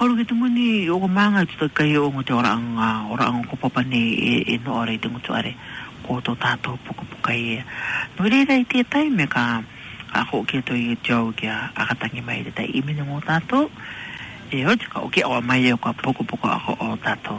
karu gitu muni o manga tu kai o ngote orang ko papa ni e no ore tengu tu are ko to tato puku pukai no re dai te tai me ka ako ke to i jau kia akatangi mai te tai imi no tato e o ka o ke o mai ko puku puku ako o tato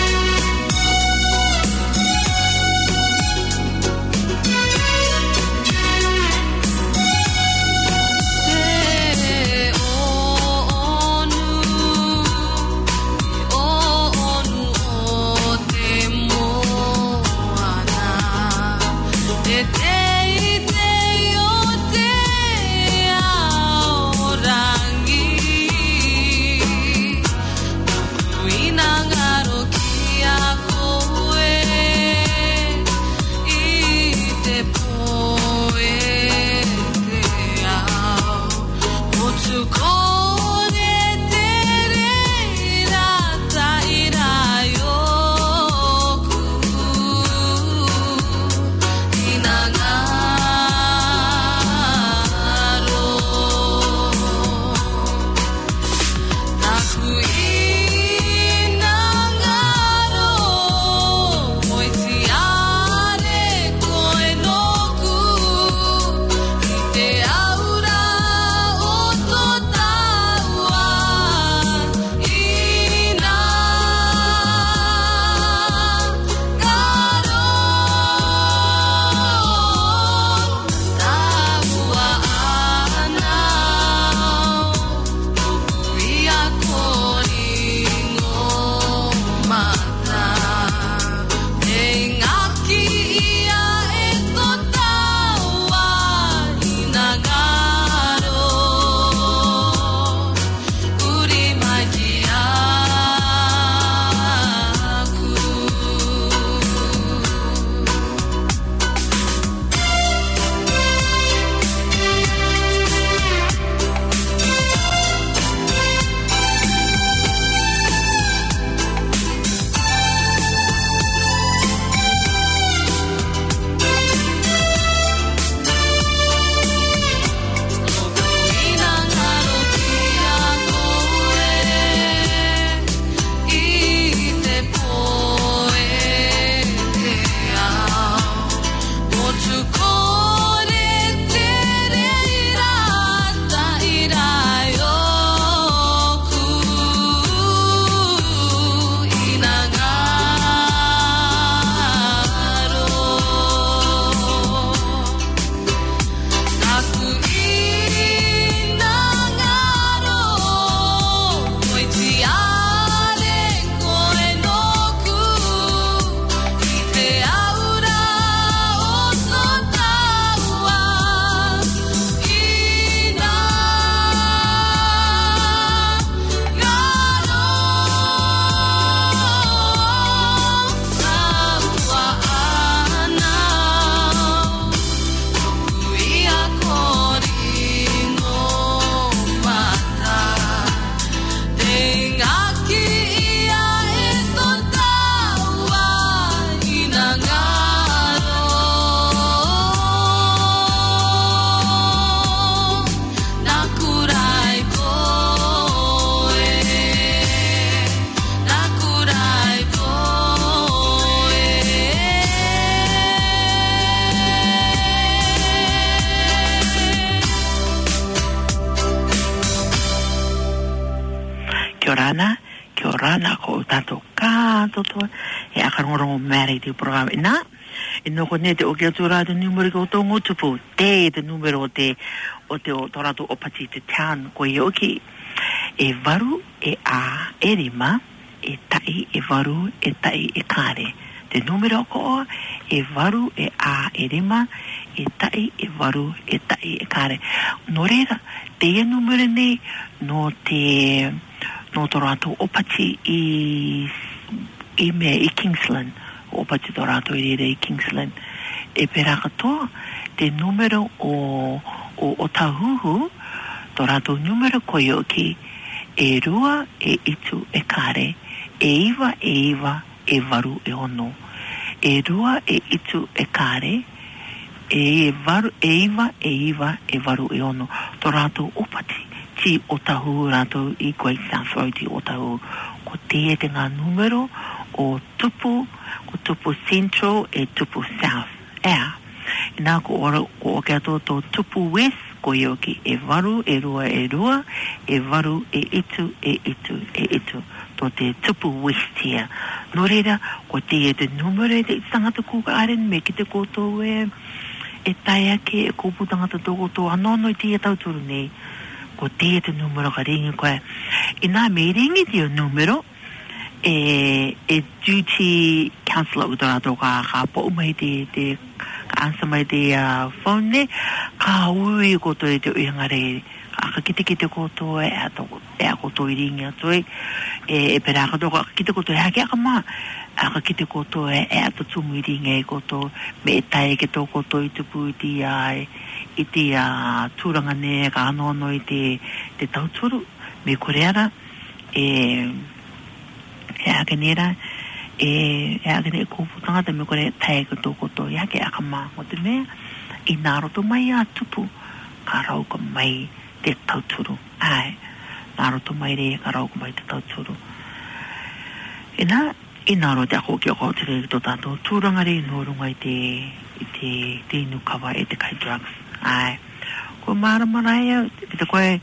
Kia ora ko tato kato to e akarongorong meri di programa na ino ko ne te o kia tura de numero ko to ngutupu te numero te o te o torato o pati te town ko yoki e varu e a e rima e tai e varu e tai e kare te numero ko e varu e a e rima e tai e varu e tai e kare norera te numero ne no te no torato o pati i me i Kingsland o pati torato i re Kingsland e perakato te numero o tahuhu torato numero koyoki e rua e itu e kare e iwa e varu e ono e rua e itu e kare e varu e iwa e varu e ono torato o pati ti o tahu rato I Great South Road ti o tahu ko te te ngā numero o tupu ko tupu Central e tupu South Nā ko o kia tō tupu West ko i oki e waru e rua e waru e itu tō te tupu West here no reira ko te numero e te tangata kuka aren me ki te koto e tai ake e kōpu tangata tōko tō anono I te tauturu nei ko te numero ka ringi koe I nā me ringi te numero e duty counselor utorato ka po mai te ka answer mai te phone ne ka ui ko to te uingare ka kite ko to e ko to ringi to e pera ka to kite ko to hake ka ma ka kite ko to e to tumu ringi ko to me tai ke to ko to I tupu ti ai I te tūranga ne ka anono I te tauturu me koreara ake nera ake ne kōpu tangata me kore tae ka tō koto I ake aka mā o te mea I nā roto mai a tupu ka rauka mai te tauturu nā roto mai re ka rauka mai te tauturu I nā roto ako ki ako te re tō tātou tūranga re no runga I te inu kawa te kai drugs ko maramarai te koe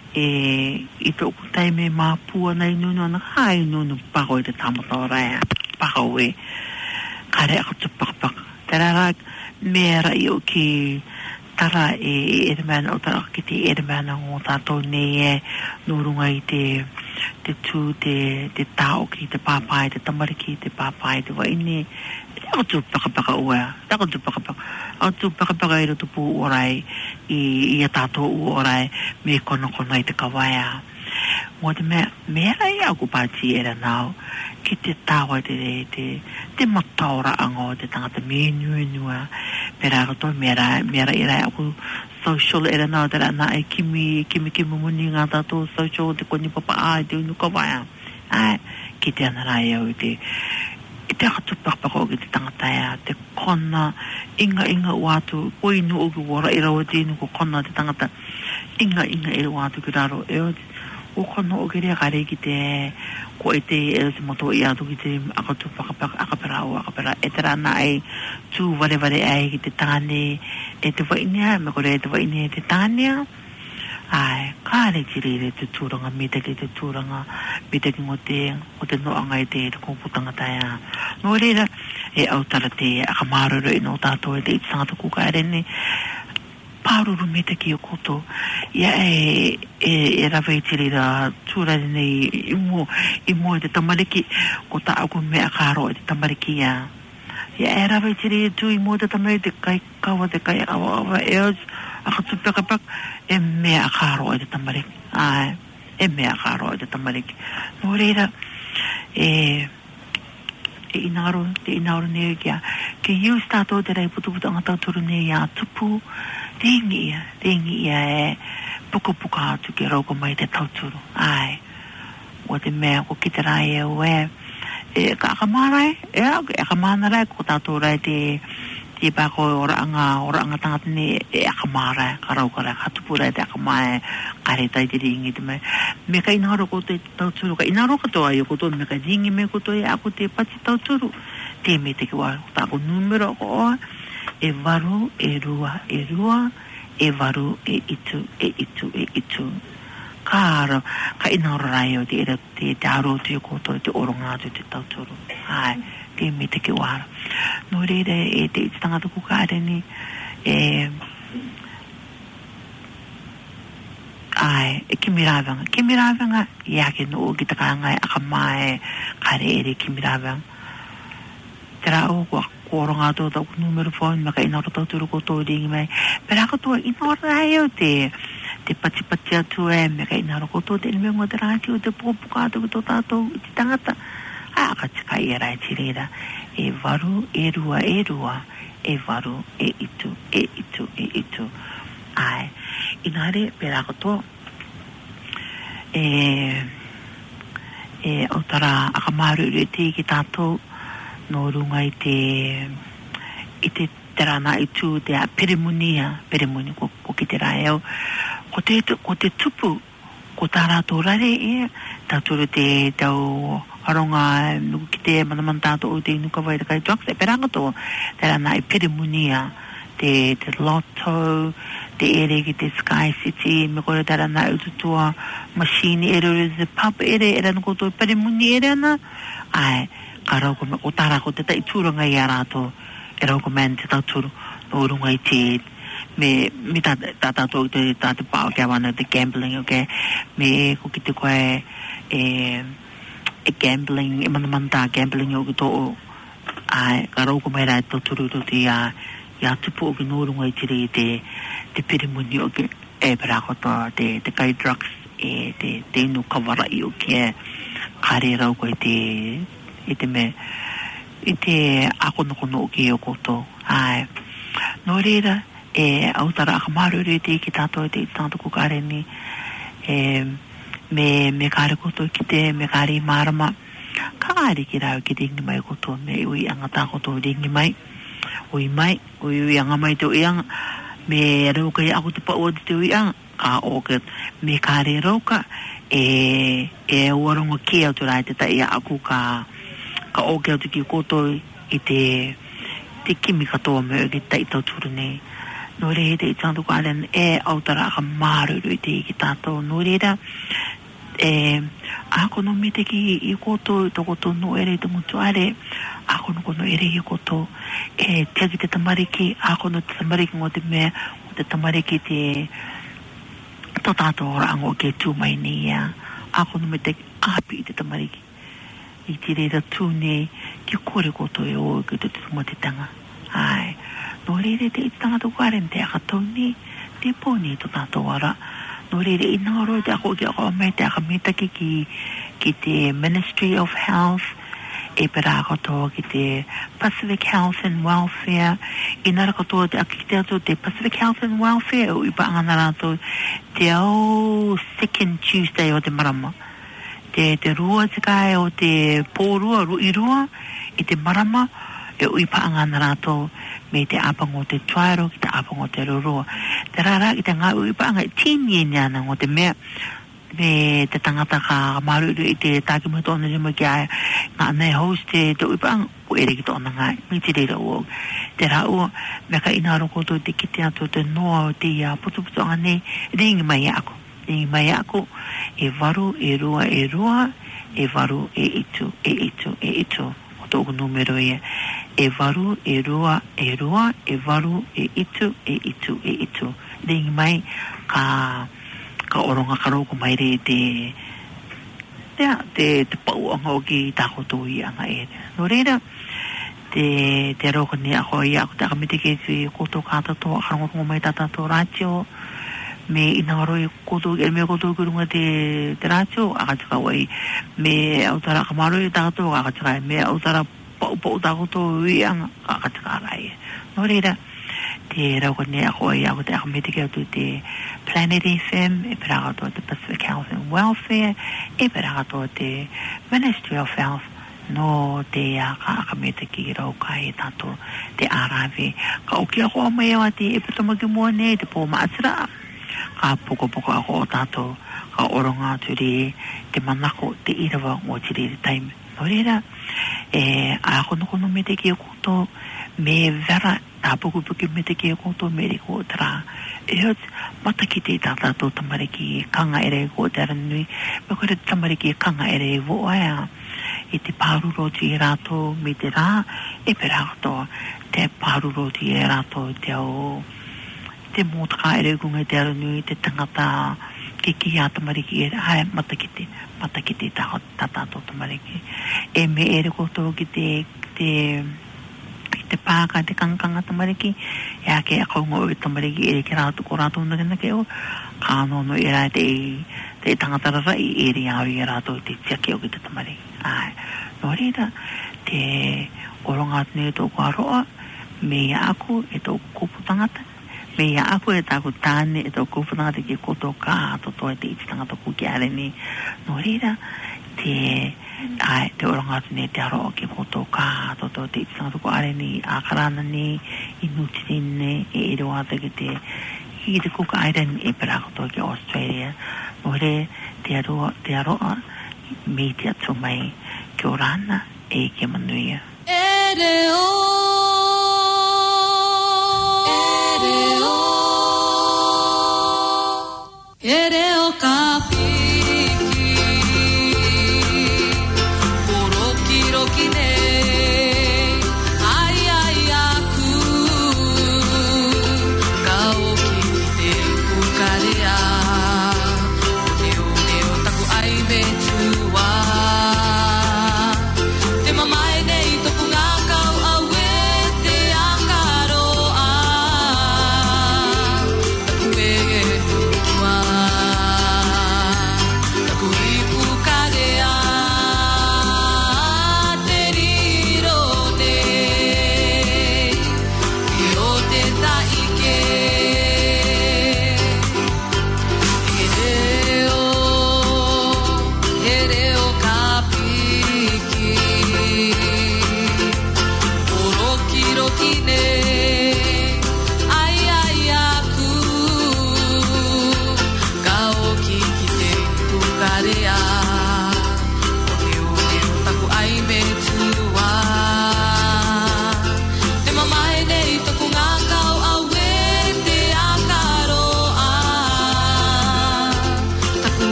I tō kutai me māpua nei nunu ana hai nunu pako I te tamata o rai pako e kare ako tu pakapaka tera mea rai o ki tara eremana o tara ki te eremana ngō tātou nei nōrunga I te tū te tāo ki te pāpai te tamariki te pāpai te waine ako tu pakapaka ua ako tu pakapaka I roto pū orai I a tātou orai me kono I te kawaia mo te mea rai ako pāti era nao ki te tāwai te mataora ango te tangata me nua pera roto mea rai ako social era nao te rana e kimi muni ngā tātou social te koni papa ai te unu kawaia ki te ana rai au te atu pakapako ki te tangata te kona inga watu o inu o ki wara I rawa te inu ko kona te tangata inga e watu ki raro o kona o ki rea kare ki te ko e te moto I atu ki te akatu pakapaka akapera e te rana ai tū ware ai ki te tāne e te wainea me kore e te wainea e te tānea kāre tirere te tūranga me te tūranga me te o te noanga I te kōputanga taia no reira e autara te akamaruru I no tātou e te itangata kuka arene pāruru me te ki o koto ia e rawai tirera tūrare nei I mo te tamariki ko ta aku me akaro e te tamariki ia e rawai tirera tū I mo te tamariki te kai kawa te kai awa akatu pakapak e mea akaro e te tamariki e mea akaro e te tamariki no reira te inaro ne kia ke use tātou te rei putu anga tauturu ne ia tupu te ingi ia e puka atu ke rauka mai te tauturu o te mea ko ki te rai e ue ka akamarai e akamanarai ko tātou rai te bako ora anga tangata ne e akamara ka raukara ka tupura te akamae kare tai te ringi te mai me ka inaro ko te tauturu ka inaro ka toa I ko to me ka ringi me ko to e ako te pati tauturu te me te kiwa ta ko numero ko e varu e rua e varu e itu karo ka inaro rai o te era te aro te ko to te oronga te tauturu te me te kiwa no reira e te tangata kukare ni kimiravanga ia ke no ki takanga akamae kare ere kimiravanga tera o ko ronga to ta numero phone maka ina to turu ko to ringi mai pera ko to inora yo te pati atu e maka ina ko to te me mo tera ti o te popuka to tato tangata ka tika era tirera e varu e rua e varu e itu inare pera ko to otara akamaru re te ki tato no runga I te terana itu te peremoni ko ki te raeo ko te tupu ko tara to rare e ta turu te tau aronga nuku ki te manamanta o te nuka vai kai drugs e peranga to tera nai perimunia te lotto te ere ki te Sky City me kore tera nai ututua machine ere the pub ere nuku to perimuni ere na ai karau ko me o tara ko te tai turanga i arato e rau ko men te tau turu no runga i te me tata to te tata pao kia wana te gambling okay me ko ki te koe gambling e manamanta gambling o ki to ai karau ko me rai tau turu to te ia tupu o ki no runga i te pirimuni o ki e perako to te kai drugs e te inu kawara i o ki kare rau ko i te me i te akonokono o ki o koto ai no reira autara akamaru re te ki tato e te tato ko kare ni me kare koto ki te me kare marama ka kare ki rao ki ringi mai koto me ui angata koto ringi mai ui anga mai te ui anga me rau kai ako te pa o te ui anga ka oket me kare rau ka warongo ki au turai te ta ia aku ka oke au te ki koto i te kimi katoa me ki tai tau turu nei no re te i tanto ko alen autara aka maruru i te ki tato no re da ako no me te ki i koto i to koto no ere i te mutu are ako no kono ere i koto te ki te tamariki ako no te tamariki ngo te mea o te tamariki te to tato ora ango ke tu mai ni ia ako no me te api i te tamariki i te reira tūne ki kore koto e o ki te tumatitanga. Ai, no reire te itanga to karen te akatau ni, te poni to tato wara. No reire inaro te ako ki ako mai te akamita ki te Ministry of Health, e pera akoto ki te Pacific Health and Welfare, inara koto te akite ato te Pacific Health and Welfare, o ipa angana rato te au Second Tuesday o te marama. Te rua te kai o te pōrua, i rua, i te marama, e ui paangana rato me te apango te tuairo ki te apango te rurua. Te rara ki te ngā ui paanga i tīni e niana ngō te mea me te tangata ka maruru i te tāki mo tōna rima ki ai ngā nei host te ui paanga o ere ki tōna ngai, mi te reira uo. Te rā ua, me ka inaro koto te kite ato te noa o te ia putu ane, ringi mai ako. I mai ako e varu e rua e varu e itu o tōku numero ia e varu e rua e varu e itu ringi mai ka oronga karoko mai re te pau anga o ki tako tō i anga e no reira te roko ni ako i ako te akamite ke te koto kata tō akarongo mai tata tō ratio me inaro i koto e me koto kurunga te ratio akatika wai me autara kamaro i takato akatika me autara pau takato i anga akatika rai no reira te rauko ne ako i ako te akamete ke atu te Planet FM e perakato te Pacific Health and Welfare e perakato te Ministry of Health no te akamete ki rauka e tato te arawe ka oki ako mai awa te e putamaki mua ne te pō maatira ka poko ako o tato ka oronga turi te manako te irawa o tiri taime no reira ako no kono me te ki koto me vera ta poko me te ki koto me re ko tara hot mataki te tato tamariki kanga ere ko tara nui me kore tamariki kanga ere vo aya i te paruro ti rato me te rā e perato te paruro ti rato te o te mōtaka ere kunga te aranui te tangata ki a tamariki e hae matakite tato tamariki e me ere koto ki te pāka te kangkanga tamariki e ake a kaunga o tamariki ere ki rātu ko rātu nagana ke o kāno no e rai te tangata rara i ere au i rātu te tiake o ki te tamariki ai no reira te oronga tune tōku aroa me aku e tōku kupu tangata me ia aku e tāku tāne e tō kūwhananga ki koto kā toto e te ititanga tōku ki are ni no reira te oranga tune te aro ki koto kā toto te ititanga tōku are ni a karana ni i nutirine e ero ata ki te kuka airen e perakoto ki Australia Ore te aroa me te atu mai kia ora ana e ke manuia. Ereo kapiki Oroki roki ne Ai ai aku Kaoki te ukarea Neo neo taku ai me tua Te mamae nei toku ngā kau aue te akaroa Taku e tua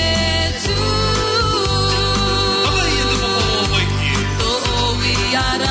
Yara